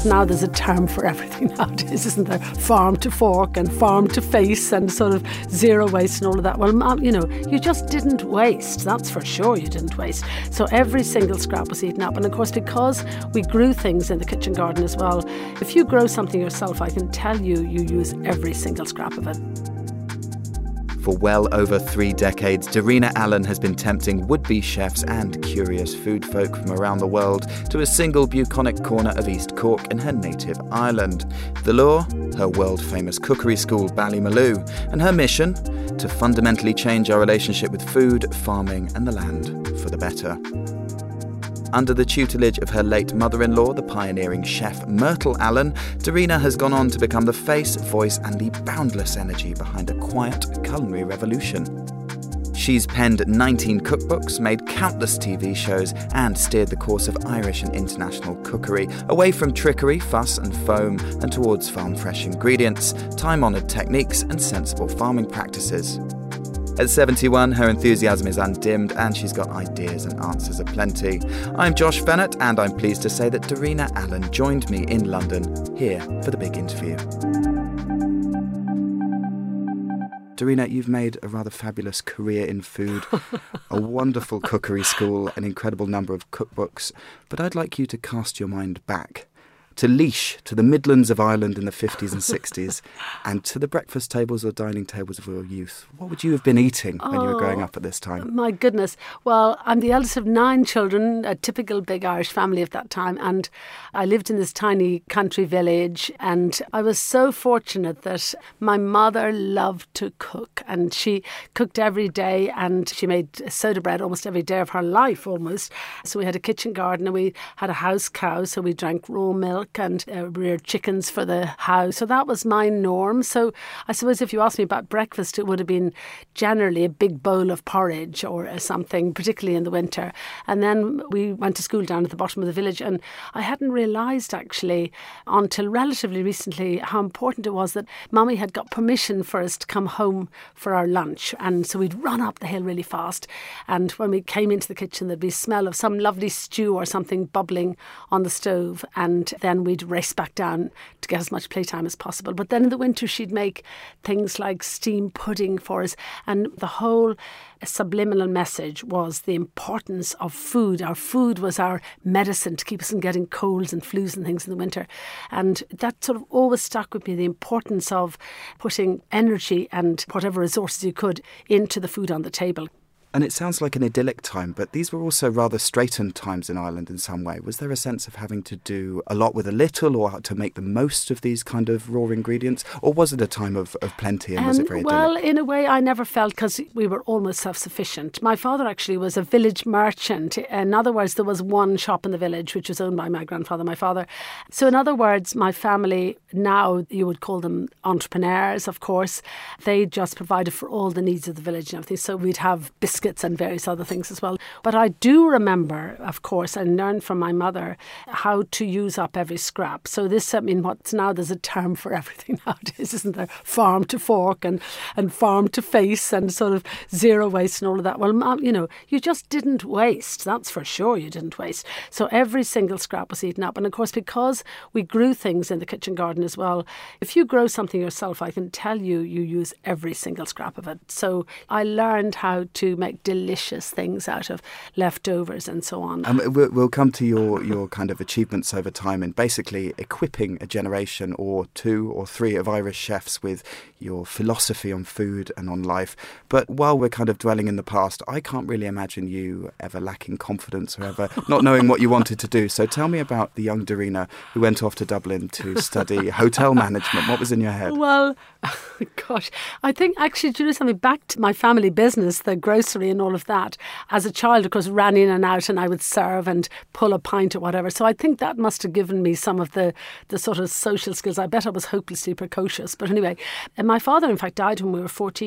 Now there's a term for everything nowadays, isn't there? Farm to fork and farm to face and sort of zero waste and all of that. Well, you just didn't waste. That's for sure you didn't waste. So every single scrap was eaten up. And of course, because we grew things in the kitchen garden as well, if you grow something yourself, I can tell you, you use every single scrap of it. For well over 3 decades, Darina Allen has been tempting would-be chefs and curious food folk from around the world to a single bucolic corner of East Cork in her native Ireland. The lure? Her world-famous cookery school, Ballymaloe, and her mission? To fundamentally change our relationship with food, farming and the land for the better. Under the tutelage of her late mother-in-law, the pioneering chef Myrtle Allen, Darina has gone on to become the face, voice and the boundless energy behind a quiet culinary revolution. She's penned 19 cookbooks, made countless TV shows and steered the course of Irish and international cookery, away from trickery, fuss and foam and towards farm-fresh ingredients, time-honoured techniques and sensible farming practices. At 71, her enthusiasm is undimmed and she's got ideas and answers aplenty. I'm Josh Fennett and I'm pleased to say that Darina Allen joined me in London here for the big interview. Darina, you've made a rather fabulous career in food, a wonderful cookery school, an incredible number of cookbooks, but I'd like you to cast your mind back to Laois, to the Midlands of Ireland in the 50s and 60s, and to the breakfast tables or dining tables of your youth. What would you have been eating when you were growing up at this time? My goodness. Well, I'm the eldest of 9 children, a typical big Irish family of that time, and I lived in this tiny country village, and I was so fortunate that my mother loved to cook, and she cooked every day, and she made soda bread almost every day of her life, almost. So we had a kitchen garden, and we had a house cow, so we drank raw milk and reared chickens for the house. So that was my norm. So I suppose if you asked me about breakfast, it would have been generally a big bowl of porridge or something, particularly in the winter. And then we went to school down at the bottom of the village, and I hadn't realised actually until relatively recently how important it was that Mummy had got permission for us to come home for our lunch. And so we'd run up the hill really fast, and when we came into the kitchen there'd be a smell of some lovely stew or something bubbling on the stove, and then we'd race back down to get as much playtime as possible. But then in the winter she'd make things like steam pudding for us, and the whole subliminal message was the importance of food. Our food was our medicine to keep us from getting colds and flus and things in the winter. And that sort of always stuck with me, the importance of putting energy and whatever resources you could into the food on the table. And it sounds like an idyllic time, but these were also rather straitened times in Ireland in some way. Was there a sense of having to do a lot with a little, or to make the most of these kind of raw ingredients? Or was it a time of plenty and was it very idyllic? Well, in a way I never felt, because we were almost self-sufficient. My father actually was a village merchant. In other words, there was one shop in the village which was owned by my grandfather, my father. So in other words, my family, now you would call them entrepreneurs, of course. They just provided for all the needs of the village and everything. So we'd have biscuits and various other things as well. But I do remember, of course, and learned from my mother how to use up every scrap. So this, what's now, there's a term for everything nowadays, isn't there? Farm to fork and farm to face and sort of zero waste and all of that. Well, you just didn't waste. That's for sure you didn't waste. So every single scrap was eaten up. And of course, because we grew things in the kitchen garden as well, if you grow something yourself, I can tell you, you use every single scrap of it. So I learned how to make delicious things out of leftovers and so on. We'll come to your kind of achievements over time in basically equipping a generation or 2 or 3 of Irish chefs with your philosophy on food and on life. But while we're kind of dwelling in the past, I can't really imagine you ever lacking confidence or ever not knowing what you wanted to do. So tell me about the young Darina who went off to Dublin to study hotel management. What was in your head? Well, gosh, I think actually to do something back to my family business, the grocery and all of that. As a child, of course, ran in and out and I would serve and pull a pint or whatever. So I think that must have given me some of the sort of social skills. I bet I was hopelessly precocious. But anyway, My father, in fact, died when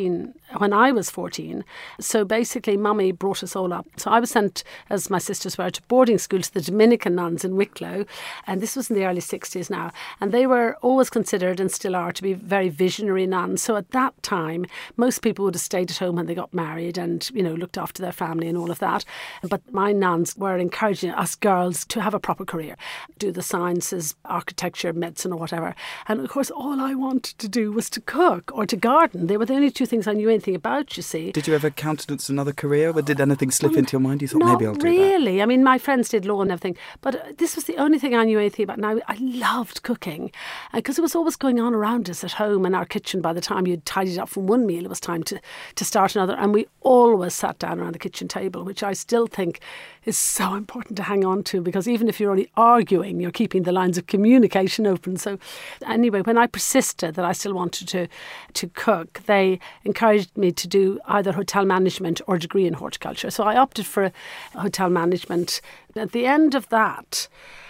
I was 14. So basically, Mummy brought us all up. So I was sent, as my sisters were, to boarding school to the Dominican nuns in Wicklow. And this was in the early 60s now. And they were always considered, and still are, to be very visionary nuns. So at that time, most people would have stayed at home when they got married and, looked after their family and all of that. But my nuns were encouraging us girls to have a proper career, do the sciences, architecture, medicine or whatever. And of course, all I wanted to do was to cook or to garden. They were the only two things I knew anything about, you see. Did you ever countenance another career? Or did anything slip into your mind? You thought, maybe I'll do that? Not really. I mean, my friends did law and everything. But this was the only thing I knew anything about. And I loved cooking because it was always going on around us at home in our kitchen. By the time you'd tidied up from one meal, it was time to start another. And we always sat down around the kitchen table, which I still think is so important to hang on to, because even if you're only arguing, you're keeping the lines of communication open. So anyway, when I persisted that I still wanted to cook, they encouraged me to do either hotel management or a degree in horticulture. So I opted for hotel management. At the end of that,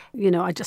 I just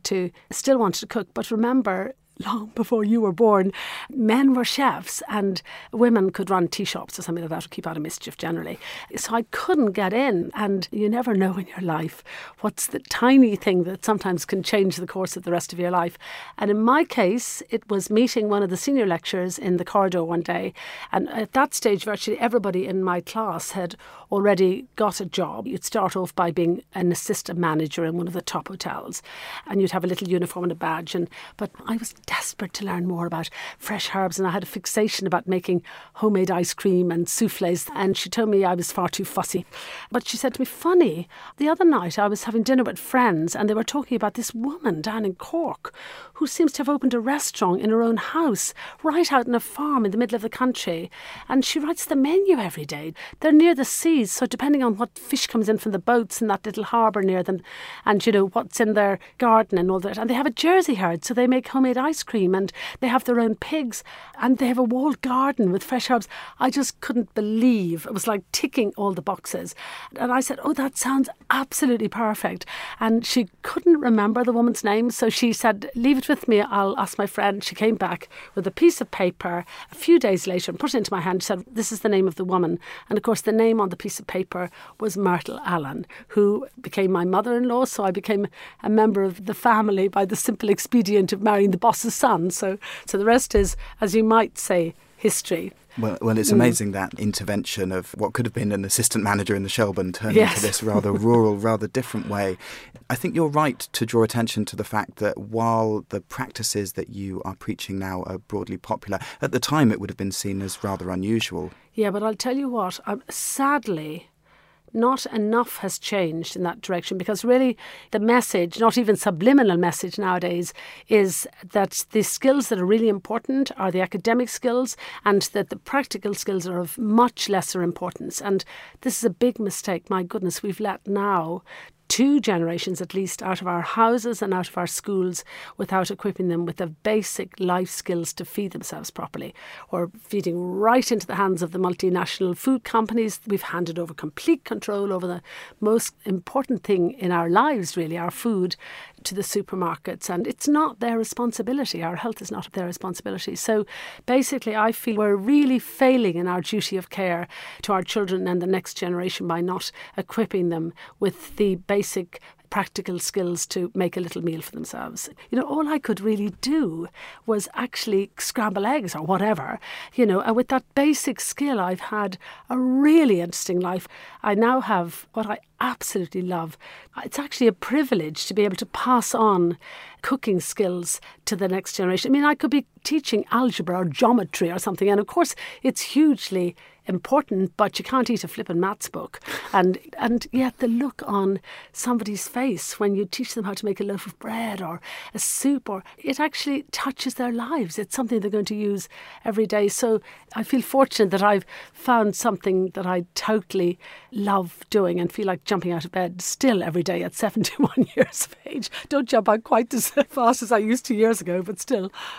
still wanted to cook. But remember, long before you were born, men were chefs and women could run tea shops or something like that to keep out of mischief generally. So I couldn't get in, and you never know in your life what's the tiny thing that sometimes can change the course of the rest of your life. And in my case, it was meeting one of the senior lecturers in the corridor one day. And at that stage, virtually everybody in my class had already got a job. You'd start off by being an assistant manager in one of the top hotels, and you'd have a little uniform and a badge. But I was desperate to learn more about fresh herbs, and I had a fixation about making homemade ice cream and soufflés, and she told me I was far too fussy. But she said to me, funny, the other night I was having dinner with friends and they were talking about this woman down in Cork who seems to have opened a restaurant in her own house right out on a farm in the middle of the country, and she writes the menu every day. They're near the seas, so depending on what fish comes in from the boats in that little harbour near them, and what's in their garden and all that, and they have a Jersey herd, so they make homemade ice cream, and they have their own pigs, and they have a walled garden with fresh herbs. I just couldn't believe. It was like ticking all the boxes. And I said, oh, that sounds absolutely perfect. And she couldn't remember the woman's name, so she said, leave it with me, I'll ask my friend. She came back with a piece of paper a few days later and put it into my hand. She said, this is the name of the woman. And of course, the name on the piece of paper was Myrtle Allen, who became my mother-in-law. So I became a member of the family by the simple expedient of marrying the boss's son. So the rest is, as you might say, history. Well, it's amazing that intervention of what could have been an assistant manager in the Shelbourne turned into this rather rural, rather different way. I think you're right to draw attention to the fact that while the practices that you are preaching now are broadly popular, at the time it would have been seen as rather unusual. Yeah, but I'll tell you what, sadly, not enough has changed in that direction, because really the message, not even subliminal message nowadays, is that the skills that are really important are the academic skills, and that the practical skills are of much lesser importance. And this is a big mistake. My goodness, we've let now 2 generations at least out of our houses and out of our schools without equipping them with the basic life skills to feed themselves properly, or feeding right into the hands of the multinational food companies. We've handed over complete control over the most important thing in our lives, really, our food, to the supermarkets, and it's not their responsibility. Our health is not their responsibility. So basically, I feel we're really failing in our duty of care to our children and the next generation by not equipping them with the basic practical skills to make a little meal for themselves. All I could really do was actually scramble eggs or whatever, and with that basic skill, I've had a really interesting life. I now have what I absolutely love. It's actually a privilege to be able to pass on cooking skills to the next generation. I mean, I could be teaching algebra or geometry or something, and of course it's hugely important, but you can't eat a flippin' maths book. And yet the look on somebody's face when you teach them how to make a loaf of bread or a soup, or it actually touches their lives. It's something they're going to use every day. So I feel fortunate that I've found something that I totally love doing and feel like jumping out of bed still every day at 71 years of age. Don't jump out quite as fast as I used to years ago, but still.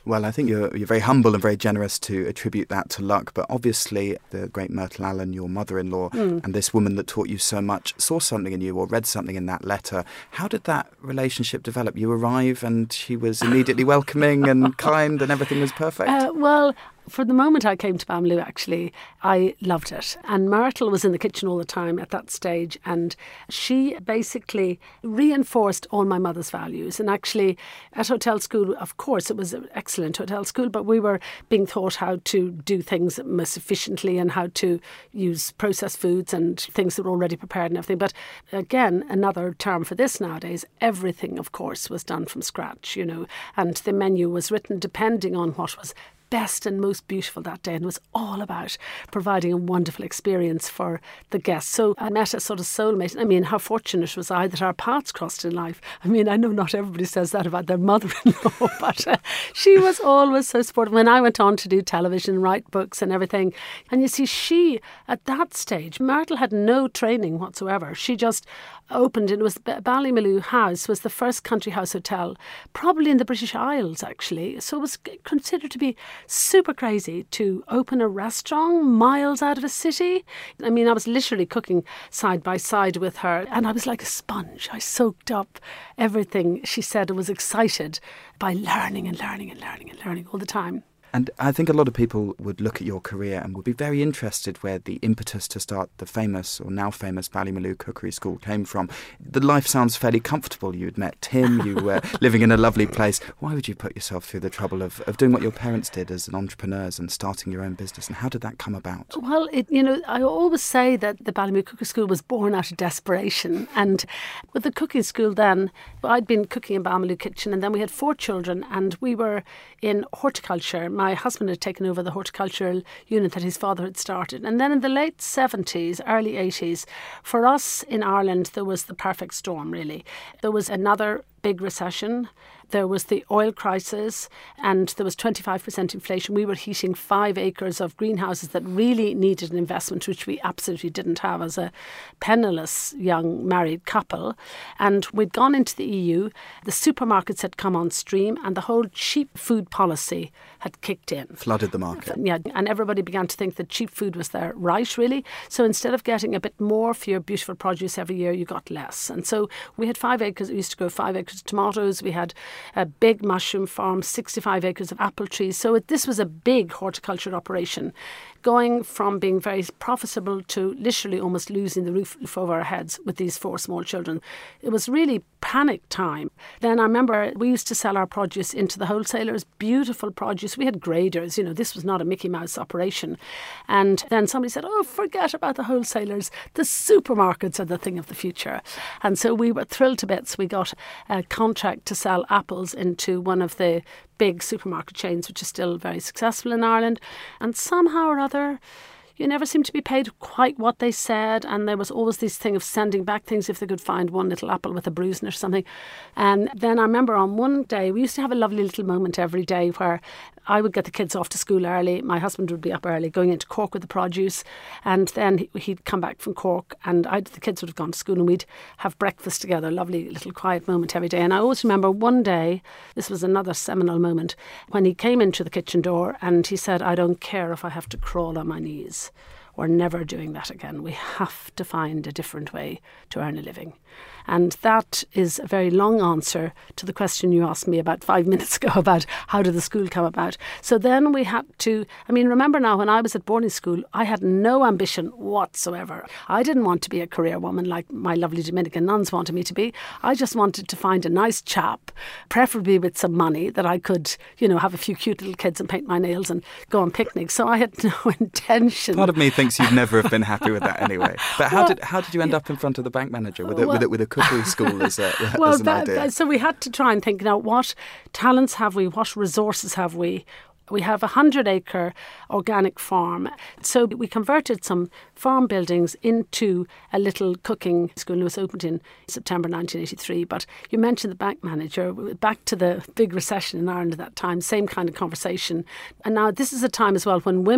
Well, I think you're very humble and very generous to attribute that to luck, but obviously the great Myrtle Allen, your mother-in-law, and this woman that taught you so much, saw something in you or read something in that letter. How did that relationship develop? You arrive and she was immediately welcoming and kind and everything was perfect? Well, for the moment I came to Bamloo, actually, I loved it. And Myrtle was in the kitchen all the time at that stage, and she basically reinforced all my mother's values. And actually, at hotel school, of course, it was an excellent hotel school, but we were being taught how to do things most efficiently and how to use processed foods and things that were already prepared and everything. But again, another term for this nowadays, everything, of course, was done from scratch, and the menu was written depending on what was best and most beautiful that day, and it was all about providing a wonderful experience for the guests. So I met a sort of soulmate. I mean, how fortunate was I that our paths crossed in life. I mean, I know not everybody says that about their mother-in-law, but she was always so supportive. When I went on to do television, write books and everything, and you see, she, at that stage, Myrtle had no training whatsoever. She just opened, it was Ballymaloe House was the first country house hotel, probably in the British Isles, actually. So it was considered to be super crazy to open a restaurant miles out of a city. I mean, I was literally cooking side by side with her, and I was like a sponge. I soaked up everything she said and was excited by learning and learning and learning and learning all the time. And I think a lot of people would look at your career and would be very interested where the impetus to start the famous, or now famous, Ballymaloe Cookery School came from. The life sounds fairly comfortable. You'd met Tim, you were living in a lovely place. Why would you put yourself through the trouble of doing what your parents did as entrepreneurs and starting your own business? And how did that come about? Well, I always say that the Ballymaloe Cookery School was born out of desperation. And with the cooking school then, I'd been cooking in Ballymaloe Kitchen, and then we had 4 children, and we were in horticulture. My husband had taken over the horticultural unit that his father had started. And then in the late 70s, early 80s, for us in Ireland, there was the perfect storm, really. There was another big recession. There was the oil crisis, and there was 25% inflation. We were heating 5 acres of greenhouses that really needed an investment, which we absolutely didn't have as a penniless young married couple. And we'd gone into the EU, the supermarkets had come on stream, and the whole cheap food policy had kicked in. Flooded the market. Yeah, and everybody began to think that cheap food was their right, really. So instead of getting a bit more for your beautiful produce every year, you got less. And so we had 5 acres. We used to grow 5 acres of tomatoes. We had a big mushroom farm, 65 acres of apple trees. So this was a big horticulture operation, going from being very profitable to literally almost losing the roof over our heads with these 4 small children. It was really panic time. Then I remember we used to sell our produce into the wholesalers, beautiful produce. We had graders, this was not a Mickey Mouse operation. And then somebody said, oh, forget about the wholesalers. The supermarkets are the thing of the future. And so we were thrilled to bits. We got a contract to sell apples into one of the big supermarket chains, which is still very successful in Ireland. And somehow or other, you never seemed to be paid quite what they said, and there was always this thing of sending back things if they could find one little apple with a bruise in it or something. And then I remember on one day, we used to have a lovely little moment every day where I would get the kids off to school early, my husband would be up early going into Cork with the produce, and then he'd come back from Cork, and the kids would have gone to school, and we'd have breakfast together, a lovely little quiet moment every day. And I always remember one day, this was another seminal moment, when he came into the kitchen door and he said, I don't care if I have to crawl on my knees. We're never doing that again. We have to find a different way to earn a living. And that is a very long answer to the question you asked me about 5 minutes ago about how did the school come about. So then we had to, remember now when I was at boarding school, I had no ambition whatsoever. I didn't want to be a career woman like my lovely Dominican nuns wanted me to be. I just wanted to find a nice chap, preferably with some money, that I could, have a few cute little kids and paint my nails and go on picnics. So I had no intention. Part of me thinks you'd never have been happy with that anyway. But how did you end up in front of the bank manager with a cookery school as an idea? So we had to try and think, now, what talents have we? What resources have we? We have a 100-acre organic farm. So we converted some farm buildings into a little cooking school. It was opened in September 1983. But you mentioned the bank manager. Back to the big recession in Ireland at that time, same kind of conversation. And now this is a time as well when women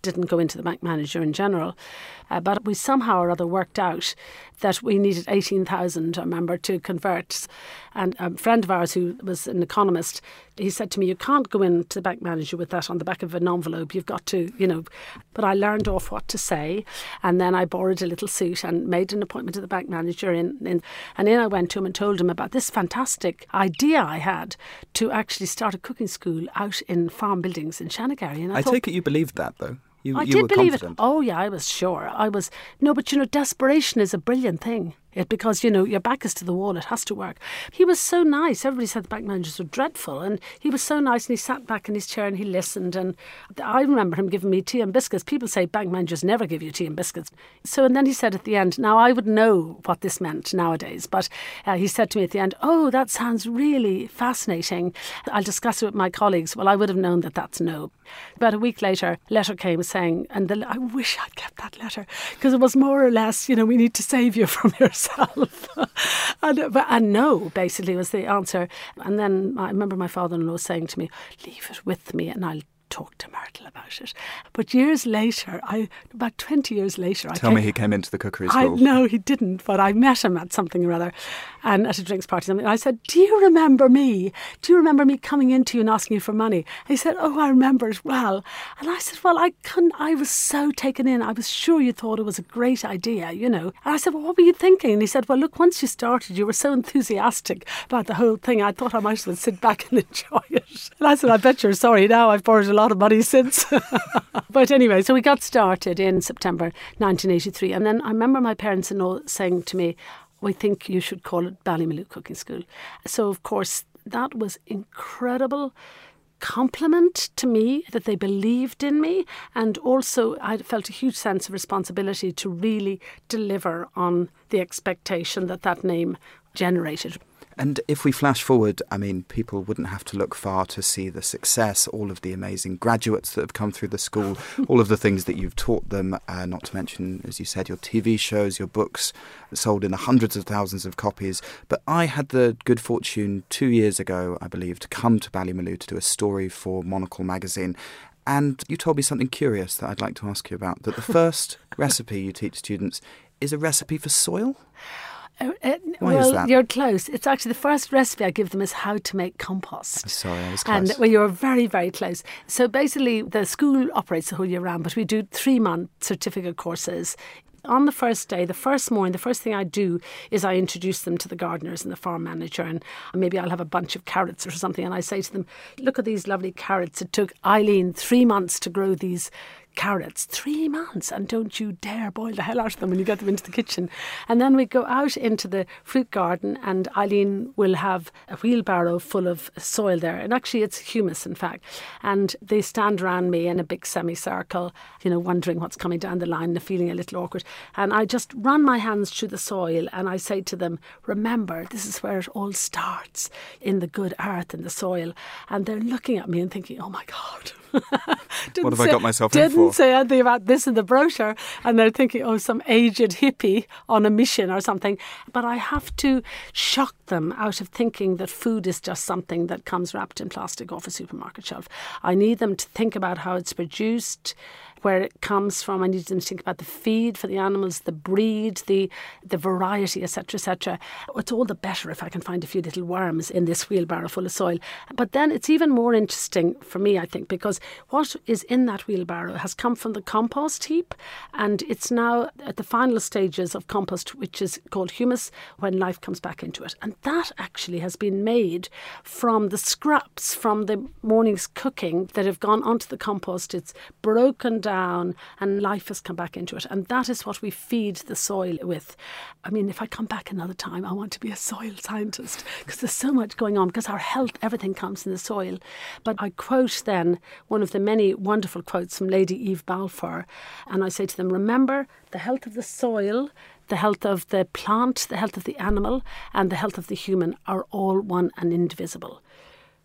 didn't go into the bank manager in general. But we somehow or other worked out that we needed 18,000, I remember, to convert. And a friend of ours who was an economist, he said to me, you can't go into the bank manager with that on the back of an envelope. You've got to, But I learned off what to say. And then I borrowed a little suit and made an appointment to the bank manager. And in I went to him and told him about this fantastic idea I had to actually start a cooking school out in farm buildings in Shanagarry. And I take it you believed that, though. I You did were believe confident. it. Oh, yeah, I was sure. But desperation is a brilliant thing. Because, your back is to the wall, it has to work. He was so nice. Everybody said the bank managers were dreadful. And he was so nice, and he sat back in his chair and he listened. And I remember him giving me tea and biscuits. People say bank managers never give you tea and biscuits. And then he said at the end, now I would know what this meant nowadays, but he said to me at the end, oh, that sounds really fascinating. I'll discuss it with my colleagues. Well, I would have known that that's no. About a week later, a letter came saying, I wish I'd kept that letter, because it was more or less, we need to save you from yourself. and no, basically, was the answer. And then I remember my father-in-law saying to me, leave it with me and I'll talk to Myrtle about it. But years later, about 20 years later... Tell me he came into the cookery school. No, he didn't, but I met him at something or other, and at a drinks party. And I said, do you remember me? Do you remember me coming into you and asking you for money? And he said, oh, I remember it well. And I said, well, I was so taken in. I was sure you thought it was a great idea, And I said, well, what were you thinking? And he said, well, look, once you started, you were so enthusiastic about the whole thing, I thought I might as well sit back and enjoy it. And I said, I bet you're sorry now. I've borrowed a lot of money since. But anyway, so we got started in September 1983. And then I remember my parents-in-law saying to me, we think you should call it Ballymaloe Cooking School. So, of course, that was incredible compliment to me that they believed in me, and also I felt a huge sense of responsibility to really deliver on the expectation that name generated. And if we flash forward, people wouldn't have to look far to see the success, all of the amazing graduates that have come through the school, all of the things that you've taught them, not to mention, as you said, your TV shows, your books sold in the hundreds of thousands of copies. But I had the good fortune 2 years ago, I believe, to come to Ballymaloe to do a story for Monocle magazine. And you told me something curious that I'd like to ask you about, that the first recipe you teach students is a recipe for soil? Why is that? You're close. It's actually the first recipe I give them is how to make compost. Sorry, I was close. And you're very, very close. So basically, the school operates the whole year round, but we do 3-month certificate courses. On the first day, the first morning, the first thing I do is I introduce them to the gardeners and the farm manager, and maybe I'll have a bunch of carrots or something, and I say to them, look at these lovely carrots. It took Eileen 3 months to grow these carrots. 3 months, and don't you dare boil the hell out of them when you get them into the kitchen. And then we go out into the fruit garden, and Eileen will have a wheelbarrow full of soil there, and actually it's humus, in fact, and they stand around me in a big semicircle, wondering what's coming down the line and feeling a little awkward, and I just run my hands through the soil and I say to them, remember, this is where it all starts, in the good earth in the soil. And they're looking at me and thinking, oh my God, what have I got myself in for? Didn't say anything about this in the brochure. And they're thinking, oh, some aged hippie on a mission or something. But I have to shock them out of thinking that food is just something that comes wrapped in plastic off a supermarket shelf. I need them to think about how it's produced, where it comes from. I need them to think about the feed for the animals, the breed, the variety, etc., etc. It's all the better if I can find a few little worms in this wheelbarrow full of soil. But then it's even more interesting for me, I think, because what is in that wheelbarrow has come from the compost heap, and it's now at the final stages of compost, which is called humus, when life comes back into it. And that actually has been made from the scraps from the morning's cooking that have gone onto the compost. It's broken down and life has come back into it. And that is what we feed the soil with. I mean, if I come back another time, I want to be a soil scientist, because there's so much going on, because our health, everything comes in the soil. But I quote then one of the many wonderful quotes from Lady Eve Balfour, and I say to them, remember, the health of the soil, the health of the plant, the health of the animal, and the health of the human are all one and indivisible.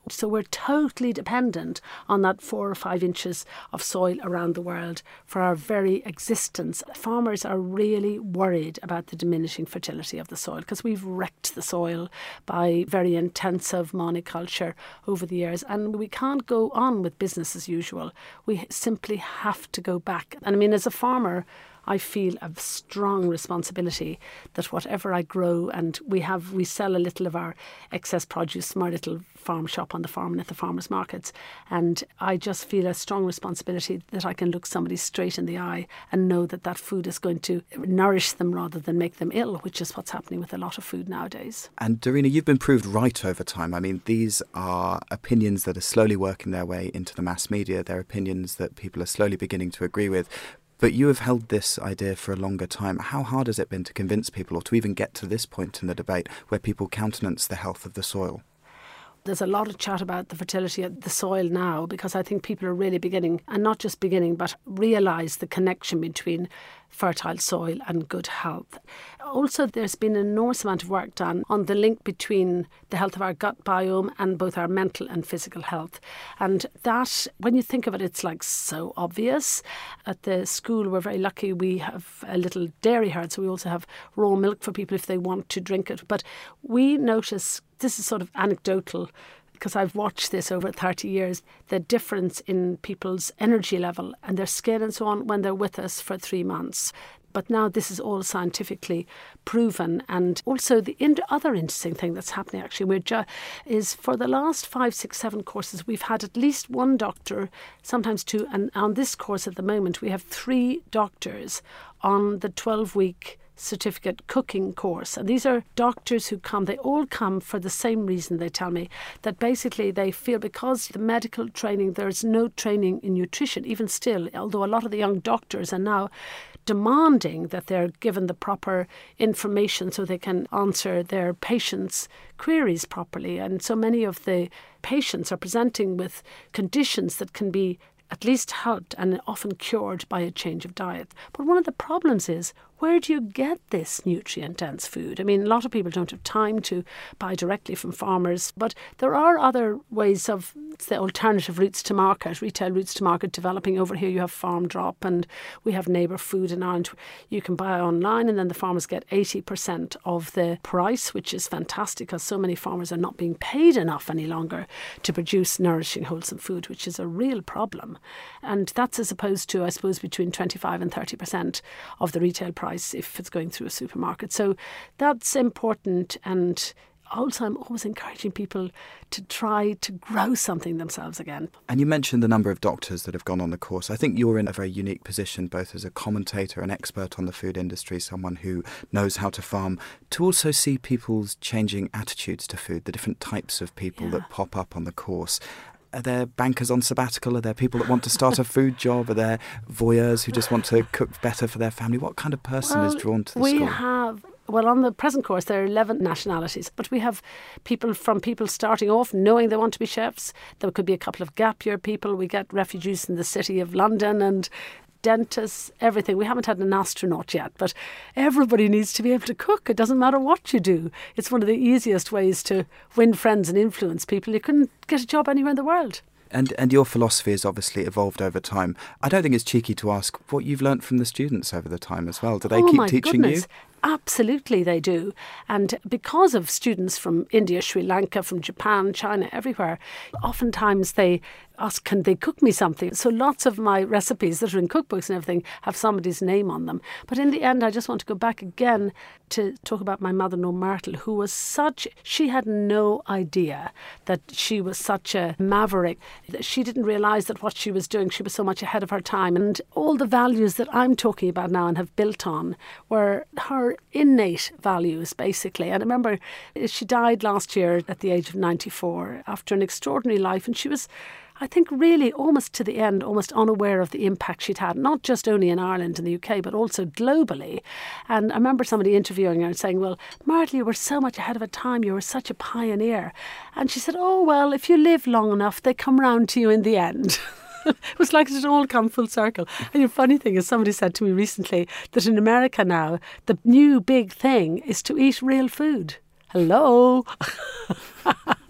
So we're totally dependent on that 4 or 5 inches of soil around the world for our very existence. Farmers are really worried about the diminishing fertility of the soil because we've wrecked the soil by very intensive monoculture over the years, and we can't go on with business as usual. We simply have to go back. And I mean, as a farmer, I feel a strong responsibility that whatever I grow, and we sell a little of our excess produce from our little farm shop on the farm and at the farmers' markets, and I just feel a strong responsibility that I can look somebody straight in the eye and know that that food is going to nourish them rather than make them ill, which is what's happening with a lot of food nowadays. And Darina, you've been proved right over time. I mean, these are opinions that are slowly working their way into the mass media. They're opinions that people are slowly beginning to agree with. But you have held this idea for a longer time. How hard has it been to convince people, or to even get to this point in the debate where people countenance the health of the soil? There's a lot of chat about the fertility of the soil now, because I think people are really beginning, and not just beginning, but realise the connection between fertile soil and good health. Also, there's been an enormous amount of work done on the link between the health of our gut biome and both our mental and physical health. And that, when you think of it, it's like so obvious. At the school, we're very lucky. We have a little dairy herd, so we also have raw milk for people if they want to drink it. But we notice, this is sort of anecdotal, because I've watched this over 30 years, the difference in people's energy level and their skin and so on when they're with us for 3 months. But now this is all scientifically proven. And also the other interesting thing that's happening actually is for the last 5, 6, 7 courses, we've had at least one doctor, sometimes 2. And on this course at the moment, we have 3 doctors on the 12-week certificate cooking course. And these are doctors who come, they all come for the same reason, they tell me, that basically they feel because the medical training, there's no training in nutrition, even still, although a lot of the young doctors are now demanding that they're given the proper information so they can answer their patients' queries properly. And so many of the patients are presenting with conditions that can be at least helped and often cured by a change of diet. But one of the problems is, where do you get this nutrient-dense food? I mean, a lot of people don't have time to buy directly from farmers, but there are other ways of the alternative routes to market, retail routes to market developing. Over here you have Farm Drop, and we have Neighbour Food in Ireland. You can buy online, and then the farmers get 80% of the price, which is fantastic because so many farmers are not being paid enough any longer to produce nourishing, wholesome food, which is a real problem. And that's as opposed to, I suppose, between 25 and 30% of the retail price if it's going through a supermarket. So that's important. And also, I'm always encouraging people to try to grow something themselves again. And you mentioned the number of doctors that have gone on the course. I think you're in a very unique position, both as a commentator, an expert on the food industry, someone who knows how to farm, to also see people's changing attitudes to food, the different types of people that pop up on the course. Are there bankers on sabbatical? Are there people that want to start a food job? Are there voyeurs who just want to cook better for their family? What kind of person is drawn to the school? Well, on the present course, there are 11 nationalities, but we have people starting off knowing they want to be chefs. There could be a couple of gap year people. We get refugees in the city of London and dentists, everything. We haven't had an astronaut yet, but everybody needs to be able to cook. It doesn't matter what you do. It's one of the easiest ways to win friends and influence people. You couldn't get a job anywhere in the world. And your philosophy has obviously evolved over time. I don't think it's cheeky to ask what you've learnt from the students over the time as well. Do they keep teaching you? Absolutely they do. And because of students from India, Sri Lanka, from Japan, China, everywhere, oftentimes they ask, can they cook me something? So lots of my recipes that are in cookbooks and everything have somebody's name on them. But in the end, I just want to go back again to talk about my mother-in-law, Myrtle, who was she had no idea that she was such a maverick. She didn't realise that what she was doing, she was so much ahead of her time. And all the values that I'm talking about now and have built on were her innate values, basically. And I remember she died last year at the age of 94 after an extraordinary life. And she was, I think, really almost to the end, almost unaware of the impact she'd had, not just only in Ireland and the UK, but also globally. And I remember somebody interviewing her and saying, well, Myrtle, you were so much ahead of a time. You were such a pioneer. And she said, oh, well, if you live long enough, they come round to you in the end. It was like it had all come full circle. And the funny thing is, somebody said to me recently that in America now, the new big thing is to eat real food. Hello.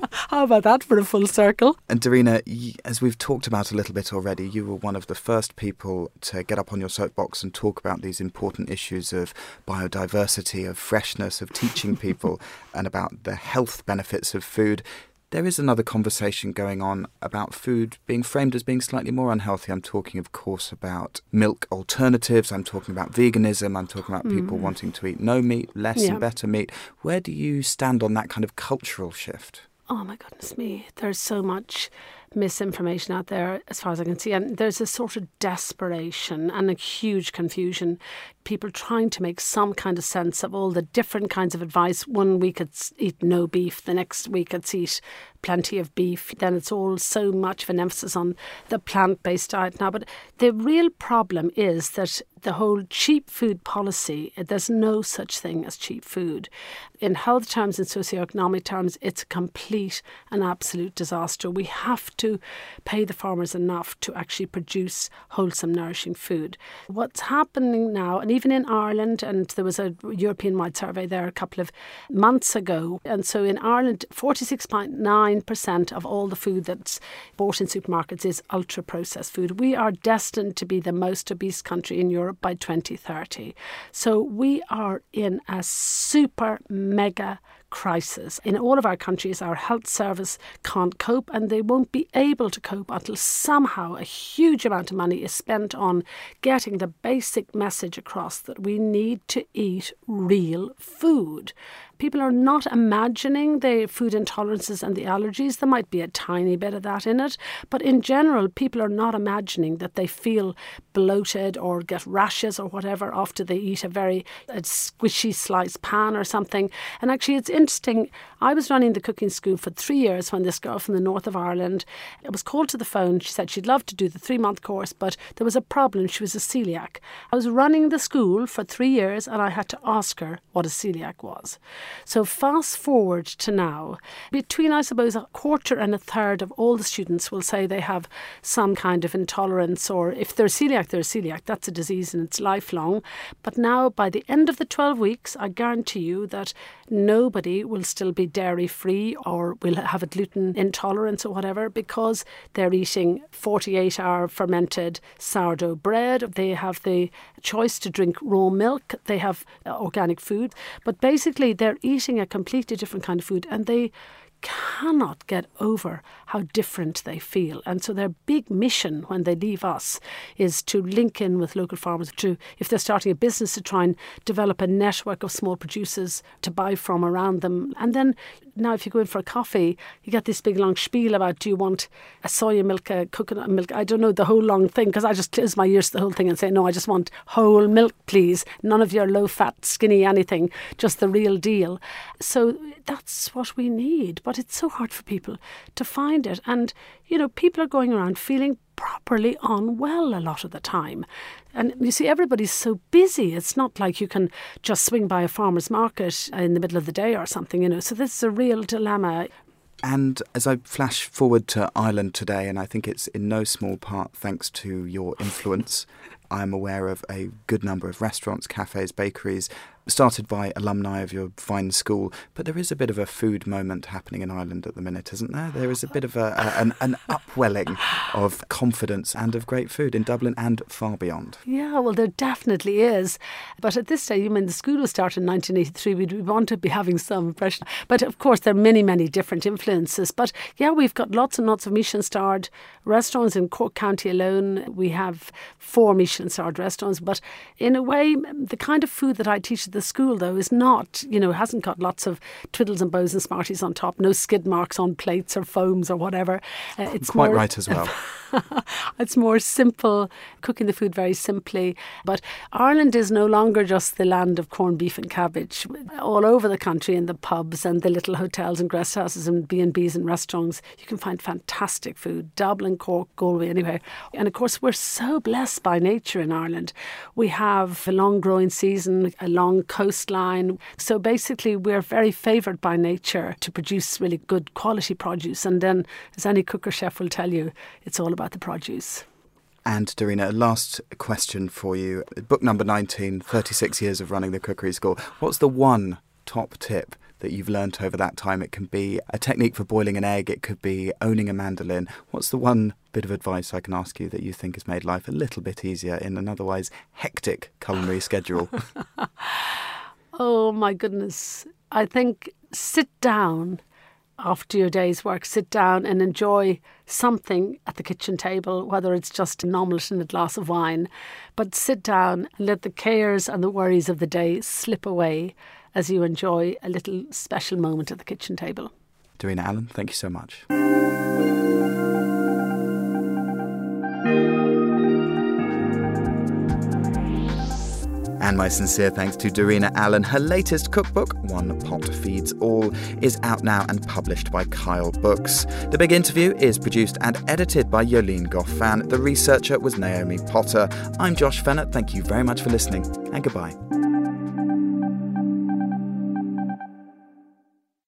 How about that for a full circle? And Darina, as we've talked about a little bit already, you were one of the first people to get up on your soapbox and talk about these important issues of biodiversity, of freshness, of teaching people and about the health benefits of food. There is another conversation going on about food being framed as being slightly more unhealthy. I'm talking, of course, about milk alternatives. I'm talking about veganism. I'm talking about people wanting to eat no meat, less and better meat. Where do you stand on that kind of cultural shift? Oh, my goodness me. There's so much misinformation out there as far as I can see. And there's a sort of desperation and a huge confusion. People trying to make some kind of sense of all the different kinds of advice. One week it's eat no beef. The next week it's eat plenty of beef. Then it's all so much of an emphasis on the plant-based diet now. But the real problem is that the whole cheap food policy, there's no such thing as cheap food. In health terms and socioeconomic terms, it's a complete and absolute disaster. We have to pay the farmers enough to actually produce wholesome, nourishing food. What's happening now, and even in Ireland, and there was a European-wide survey there a couple of months ago, and so in Ireland, 46.9% of all the food that's bought in supermarkets is ultra-processed food. We are destined to be the most obese country in Europe by 2030. So we are in a super mega crisis. In all of our countries, our health service can't cope, and they won't be able to cope until somehow a huge amount of money is spent on getting the basic message across that we need to eat real food. People are not imagining the food intolerances and the allergies. There might be a tiny bit of that in it. But in general, people are not imagining that they feel bloated or get rashes or whatever after they eat a squishy sliced pan or something. And actually, it's interesting. I was running the cooking school for 3 years when this girl from the north of Ireland was called to the phone. She said she'd love to do the 3-month course, but there was a problem. She was a celiac. I was running the school for 3 years and I had to ask her what a celiac was. So fast forward to now, between, I suppose, a quarter and a third of all the students will say they have some kind of intolerance, or if they're celiac, they're celiac. That's a disease and it's lifelong. But now, by the end of the 12 weeks, I guarantee you that nobody will still be dairy-free or will have a gluten intolerance or whatever, because they're eating 48-hour fermented sourdough bread. They have the choice to drink raw milk. They have organic food. But basically, they're eating a completely different kind of food, and they cannot get over how different they feel. And so their big mission when they leave us is to link in with local farmers, if they're starting a business, to try and develop a network of small producers to buy from around them. And then now if you go in for a coffee, you get this big long spiel about, do you want a soya milk, a coconut milk? I don't know the whole long thing, because I just close my ears to the whole thing and say, no, I just want whole milk, please. None of your low-fat, skinny anything, just the real deal. So that's what we need. But it's so hard for people to find it. And, people are going around feeling properly unwell a lot of the time. And you see, everybody's so busy. It's not like you can just swing by a farmer's market in the middle of the day or something, So this is a real dilemma. And as I flash forward to Ireland today, and I think it's in no small part thanks to your influence, I'm aware of a good number of restaurants, cafes, bakeries, started by alumni of your fine school. But there is a bit of a food moment happening in Ireland at the minute, isn't there? There is a bit of an upwelling of confidence and of great food in Dublin and far beyond. Yeah, well, there definitely is. But at this stage, the school was started in 1983. We want to be having some impression. But of course, there are many, many different influences. But yeah, we've got lots and lots of Michelin-starred restaurants in Cork County alone. We have 4 Michelin-starred restaurants. But in a way, the kind of food that I teach at the school, though, is not, hasn't got lots of twiddles and bows and Smarties on top, no skid marks on plates or foams or whatever. It's quite more, right as well. It's more simple, cooking the food very simply. But Ireland is no longer just the land of corned beef and cabbage. All over the country, in the pubs and the little hotels and guest houses and B&Bs and restaurants, you can find fantastic food. Dublin, Cork, Galway, anywhere. And of course, we're so blessed by nature in Ireland. We have a long growing season, a long coastline. So basically, we're very favoured by nature to produce really good quality produce. And then, as any cook or chef will tell you, it's all about the produce. And Darina, a last question for you. Book number 19, 36 years of running the cookery school. What's the one top tip that you've learnt over that time? It can be a technique for boiling an egg. It could be owning a mandolin. What's the one bit of advice I can ask you that you think has made life a little bit easier in an otherwise hectic culinary schedule? Oh, my goodness. I think sit down after your day's work. Sit down and enjoy something at the kitchen table, whether it's just an omelette and a glass of wine. But sit down and let the cares and the worries of the day slip away as you enjoy a little special moment at the kitchen table. Darina Allen, thank you so much. And my sincere thanks to Darina Allen. Her latest cookbook, One Pot Feeds All, is out now and published by Kyle Books. The Big Interview is produced and edited by Yolene Goffin. The researcher was Naomi Potter. I'm Josh Fennett. Thank you very much for listening, and goodbye.